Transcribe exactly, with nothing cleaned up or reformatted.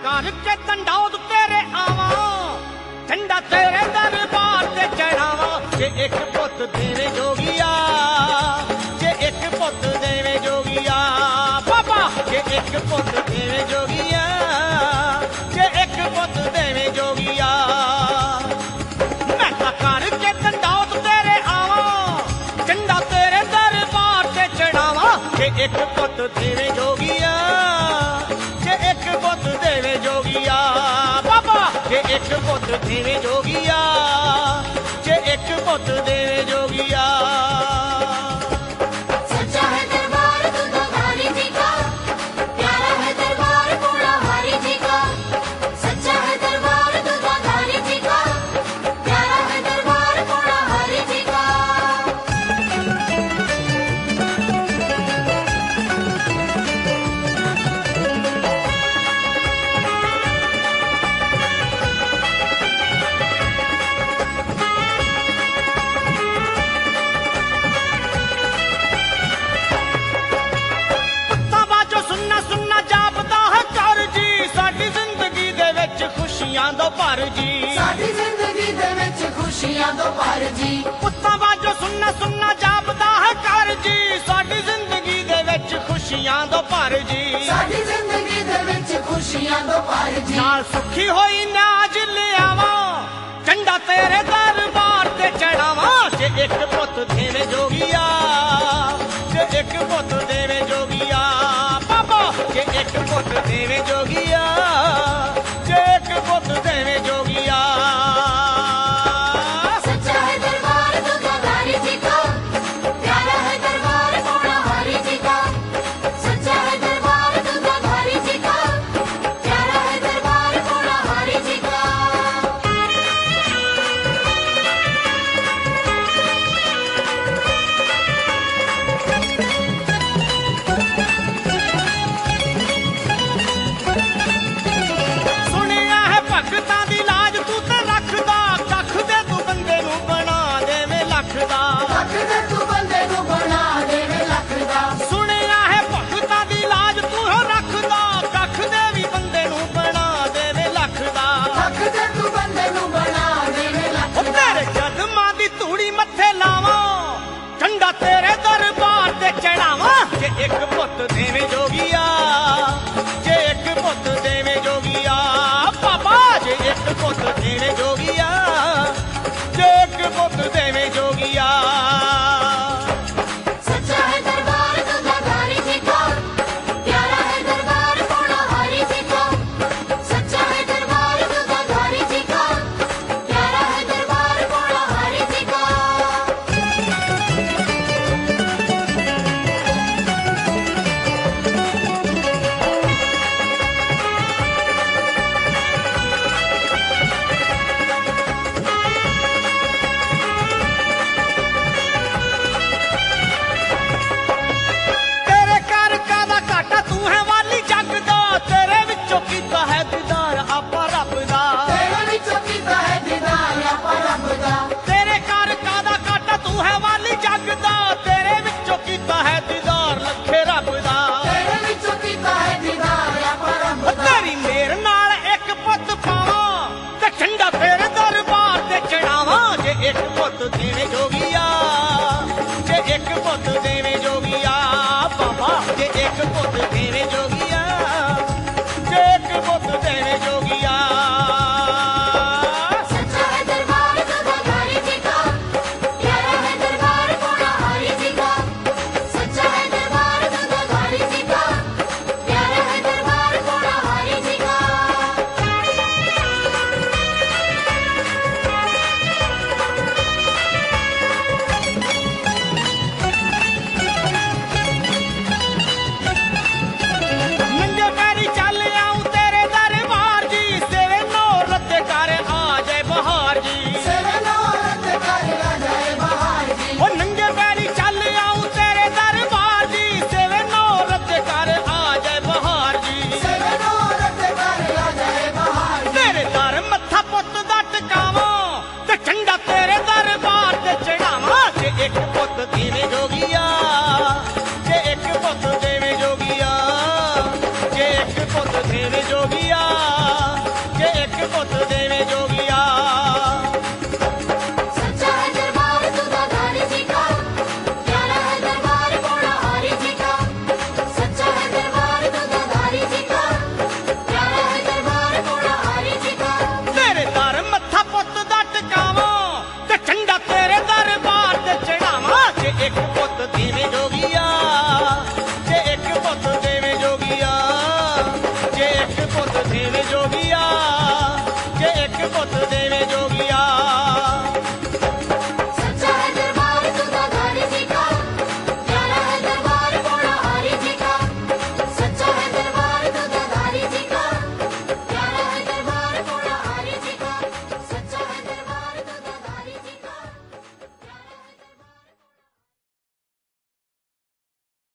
करके दंडौत तेरे आवा, झंडा तेरे दरबार ते चढ़ावा। जे एक पुत देवे जोगिया, जे एक पुत देवे जोगिया बाबा, जे एक पुत देवे जोगिया, जे एक पुत देवे जोगिया। मैं तां करके दंडौत तेरे आवा, झंडा तेरे दरबार ते चढ़ावा। जे एक पुत देवे जोगिया, जे एक पुत देवे जोगिया बाबा, जे एक पुत देवे जोगिया, जे एक पुत देवे जोगिया। सच्चा है दरबार दुधाधारी जी का, प्यारा है दरबार पूर्णाहारी जी का। सच्चा है दरबार दुधाधारी जी का, प्यारा है दरबार पूर्णाहारी जी का। खुशियां दो भर जी, साडी जिंदगी दे विच खुशियां दो भर जी। पुत्तां बाजो सुनना सुनना जापदा है कर जी, साडी जिंदगी दे विच खुशियां दो भर जी, साडी जिंदगी दे विच खुशियां दो भर जी। नाल सुखी होई नाज लियावा, झंडा तेरे दरबार ते चढ़ावा। जे एक पुत देवे जोगिया, जे एक पुत देवे जोगिया बाबा, जे एक पुत देवे जोगिया, जे एक पुत देवे जोगिया। सच्चा है दरबार दुधाधारी जी का, प्यारा है दरबार पूर्णाहारी जी का। सच्चा है दरबार दुधाधारी जी का, प्यारा है दरबार पूर्णाहारी जी का। भगतां दी लाज तू ते रखदा, कख दे तू बंदे नू बना देवे लख दा, कख दे तू बंदे नू बना देवे लख दा। सुनिया है भगतां दी लाज तू हो रखदा, कख दे भी बंदे नू बना देवे लख दा, कख दे तू बंदे नू बना देवे लख दा। तेरे कदमां दी धूड़ी मत्थे लावां, झंडा तेरे दरबार ते चढ़ावां। जे एक पुत देवे जोगिया, जे एक पुत देवे जोगिया बाबा, जे एक पुत देवे जोगिया, जे एक पुत देवे जोगिया। सच्चा है दरबार दुधाधारी जी का, प्यारा है दरबार पूर्णाहारी जी का। सच्चा है दरबार दुधाधारी जी का, प्यारा है दरबार पूर्णाहारी जी का। ਦੇਵੇਂ